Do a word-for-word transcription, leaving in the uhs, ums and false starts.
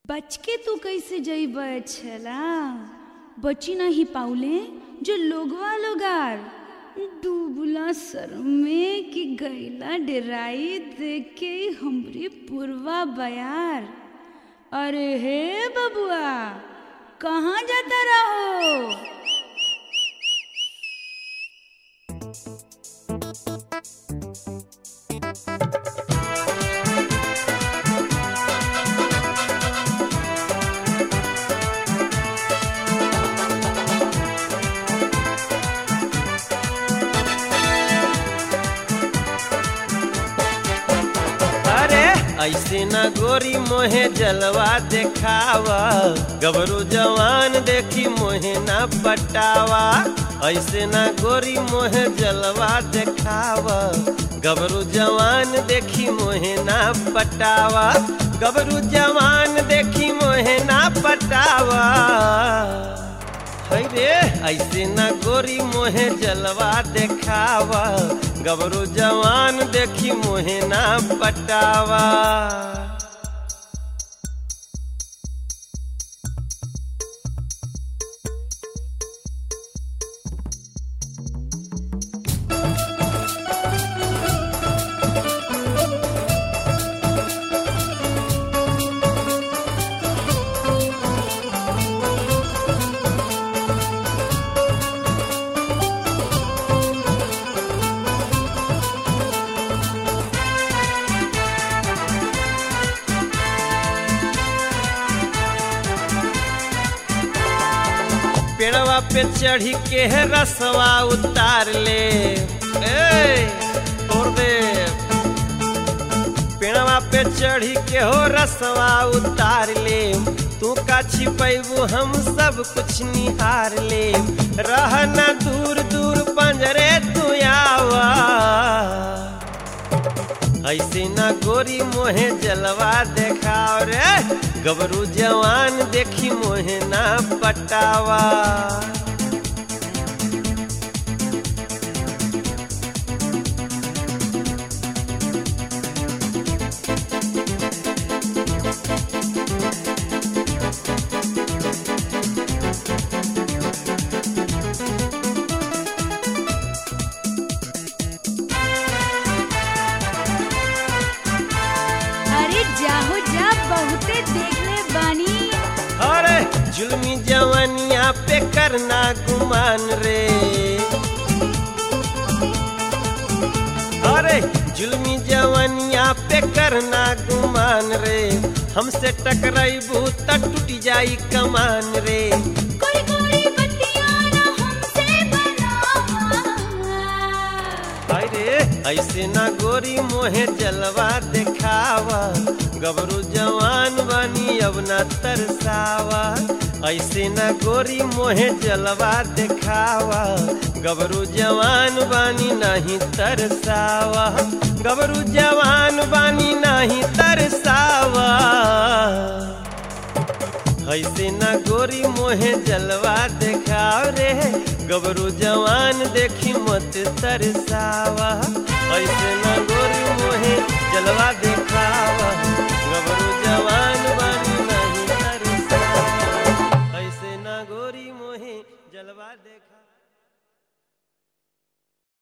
बच के तू कैसे जइबे छला, बची नहीं पाउले जो लोगवा लोगार डूबला सर में कि गैला डेराई देख के हमरी पुरवा बयार। अरे हे बबुआ कहाँ जाता रहो? ऐसे ना गोरी मोहे जलवा देखावा, गबरू जवान देखी मोहे ना पटावा। ऐसे ना गोरी मोहे जलवा देखावा, गबरू जवान देखी मोहे ना पटावा। गबरू जवान देखी मोहे ना पटावा। रे ऐसे ना गोरी मोहे जलवा देखावा, गबरू जवान देखी मोहे ना पटावा। पेड़वा पे चढ़ी के है रसवा उतार ले, ए तोड़ दे। पेड़वा पे चढ़ी के हो रसवा उतार ले, तू का छिपैबू हम सब कुछ निहार ले। रहना दूर दूर पंजरे तू आवा, ऐसे ना गोरी मोहे जलवा देखाओ रे, गबरू जवान देखी मोहे ना पटावा। जाहो जा बहुते देखले बानी। अरे जुल्मी जवानिया पे करना गुमान रे, अरे जुल्मी जवानिया पे करना गुमान रे। हमसे टकराइबू त टूट जाई कमान रे। कोई कोई बत्तियां ना हमसे बनावा। अरे ऐसे ना गोरी मोहे जलवा देखावा, गबरू जवान बानी अब ना तरसावा। ऐसे ना गोरी मोहे जलवा देखावा, गबरू जवान बानी नहीं तरसावा। गबरू जवान बानी नहीं तरसावा। ऐसे ना गोरी मोहे जलवा देखाव रे, गबरू जवान देखी मत तरसावा। ऐसे ना गोरी मोहे जलवा देखावा, गबरू जवान बानी नहीं तरसावा। ऐसे ना गोरी मोहे जलवा देख